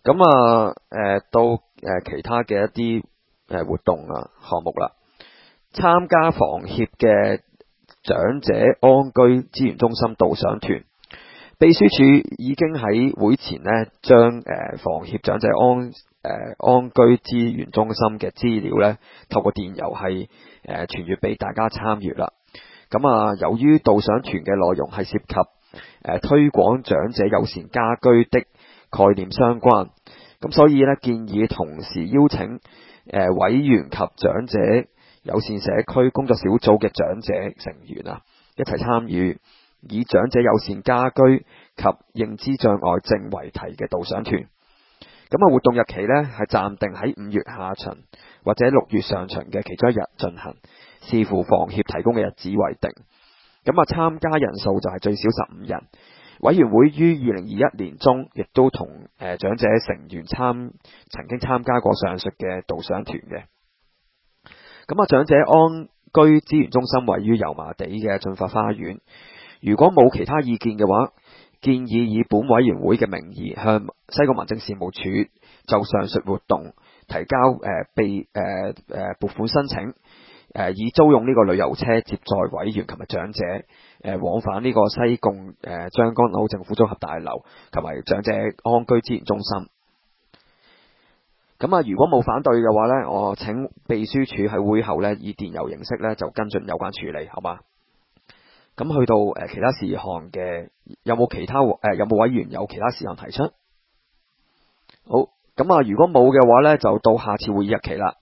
咁啊，到其他嘅一啲活動啊項目啦，參加房協嘅長者安居資源中心導賞團，秘書處已經喺會前呢將房協長者安居資源中心嘅資料呢透過電郵係傳閱俾大家參閱啦。咁啊，由於導賞團嘅內容係涉及推廣長者友善家居的概念相關，咁所以呢建議同時邀請委員及長者友善社區工作小組嘅長者成員啊一齊參與，以長者友善家居及認知障礙症為題嘅導賞團。咁啊，活動日期呢係暫定喺5月下旬或者6月上旬嘅其中一日進行，視乎房協提供嘅日子為定。咁啊，參加人數就係最少15人。委員會於2021年中亦都同長者成員曾經參加過上述嘅導賞團嘅。咁啊，長者安居資源中心位於油麻地嘅進發花園。如果冇其他意見嘅話，建議以本委員會嘅名義向西貢民政事務處就上述活動提交撥款申請，以租用呢個旅遊車接載委員同埋長者往返呢個西貢將軍澳政府綜合大樓同埋長者安居資源中心。咁啊，如果冇反對嘅話呢，我請秘書處喺會後呢以電郵形式呢就跟進有關處理，好嗎？咁去到其他事項嘅，有冇委員有其他事項提出？好，咁啊，如果冇嘅話呢，就到下次會議日期啦。